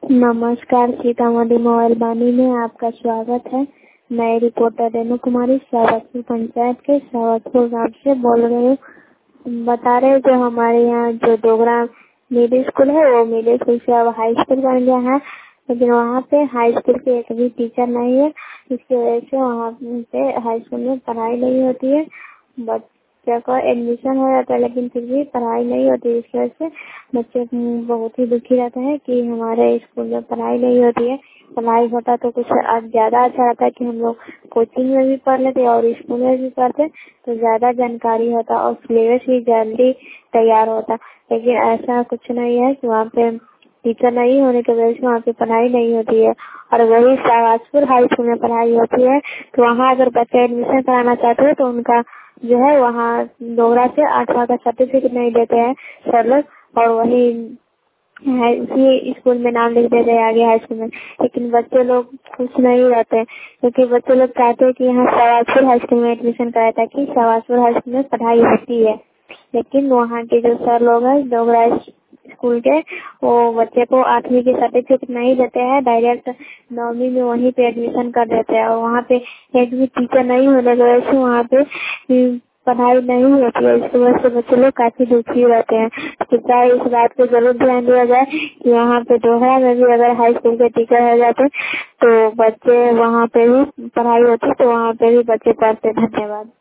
नमस्कार, सीतामढ़ी मोबाइल वाणी में आपका स्वागत है। मैं रिपोर्टर रेणु कुमारी सावतपुर पंचायत के सावतपुर गांव से बोल रही हूँ। बता रहे हैं जो हमारे यहाँ जो डोगरा मिडिल स्कूल है वो मिडिल स्कूल से अब हाई स्कूल बन गया है, लेकिन वहाँ पे हाई स्कूल के एक भी टीचर नहीं है। इसकी वजह से वहाँ पे हाई स्कूल में पढ़ाई नहीं होती है। बच्चे का एडमिशन हो जाता है लेकिन फिर भी पढ़ाई नहीं होती। इस वजह से बच्चे बहुत ही दुखी रहते हैं कि हमारे स्कूल में पढ़ाई नहीं होती है। पढ़ाई होता तो कुछ ज्यादा अच्छा रहता है कि हम लोग कोचिंग में भी पढ़ लेते और स्कूल में भी पढ़ते तो ज्यादा जानकारी होता और सिलेबस भी जल्दी तैयार होता। लेकिन ऐसा कुछ नहीं है कि वहाँ पे टीचर नहीं होने की वजह से वहाँ पे पढ़ाई नहीं होती है। और वही सावतपुर हाई स्कूल में पढ़ाई होती है तो वहाँ अगर बच्चे एडमिशन कराना चाहते हैं तो उनका जो है वहाँ डोगरा से 8वां का सर्टिफिकेट नहीं देते हैं सर लोग, और वही उसी स्कूल में नाम लिख देते हैं आगे हाई स्कूल में। लेकिन बच्चे लोग खुश नहीं रहते क्योंकि बच्चे लोग चाहते हैं कि यहाँ सावतपुर हाई स्कूल में एडमिशन कराए ताकि सावतपुर हाई स्कूल में पढ़ाई होती है। लेकिन वहाँ के जो सर लोग हैं डोगरा स्कूल के वो बच्चे को 8वीं की सर्टिफिकेट नहीं देते हैं, डायरेक्ट 9वीं में वहीं पे एडमिशन कर देते हैं। और वहाँ पे एक भी टीचर नहीं होने की वजह से वहाँ पे पढ़ाई नहीं होती है। इस वजह से बच्चे लोग काफी दुखी रहते हैं। कृपया इस बात को जरूर ध्यान दिया जाए कि यहाँ पे डोगरा में भी अगर हाई स्कूल के टीचर हो जाते तो बच्चे वहाँ पे भी पढ़ाई होती तो वहाँ पे भी बच्चे पढ़ते। धन्यवाद।